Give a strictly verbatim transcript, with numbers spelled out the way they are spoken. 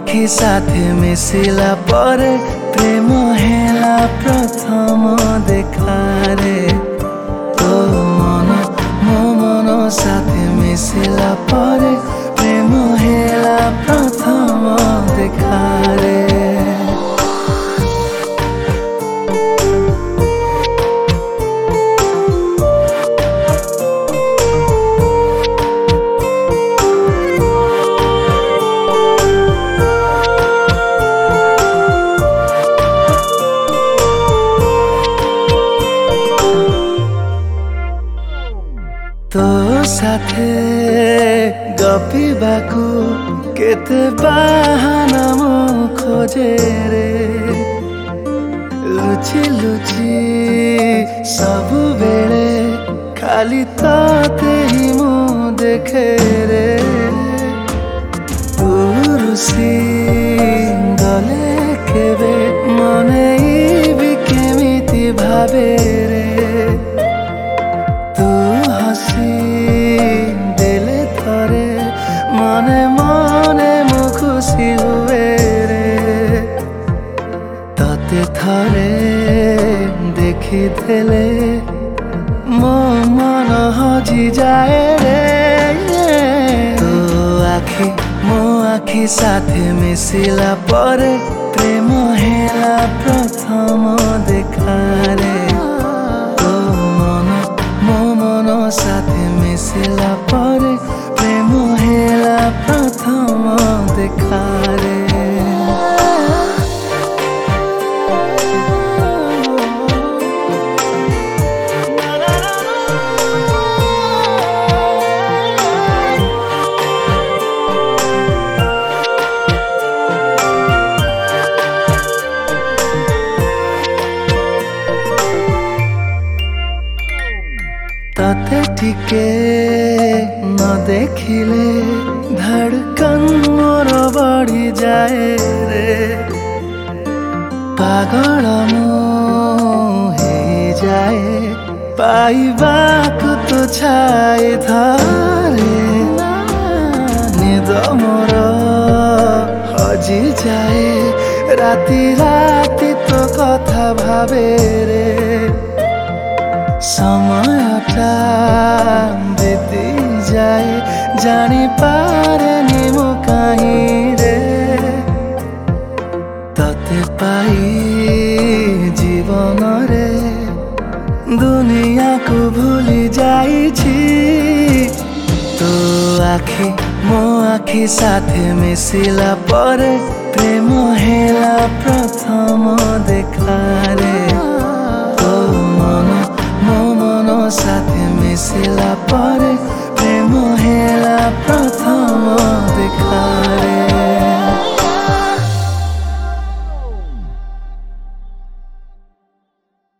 आखि साथे मिसिला परे प्रेम हेला प्रथम देखारे तो मन मो मन साथे मिसिला परे प्रेम हेला प्रथम देखारे। तो साथे गपिबाकू केते बाहाना मो खोजे रे लुचि लुचि सबु बेले खाली ताते ही मो देखे रे तुरुसी गले केबे मने भी केमिति भावे रे दिले थरे मने मने मु खुशी हुए रे तते थरे देखी देले मो मन हजी जाए रे तो आखि मो आखि साथे मिसिला परे प्रेम हेला प्रथम देखारे तो मन मो मन साथे मिसिला परे प्रेम हेला प्रथम देखारे। ताते टिके न देखिले धड़कन मोर बढ़ी जाए रे पागल मोहे जाए पाइबाकु तो छाए धारे निद मोर हजी जाए राति राति तो कथा भावे रे समयटा बीती जाए जानी पारेनी मु कहीं रे तते पाई जीवन रे दुनिया को भूली जाई छी तो आखि मो आखि साथे मिसिला परे प्रेम हेला।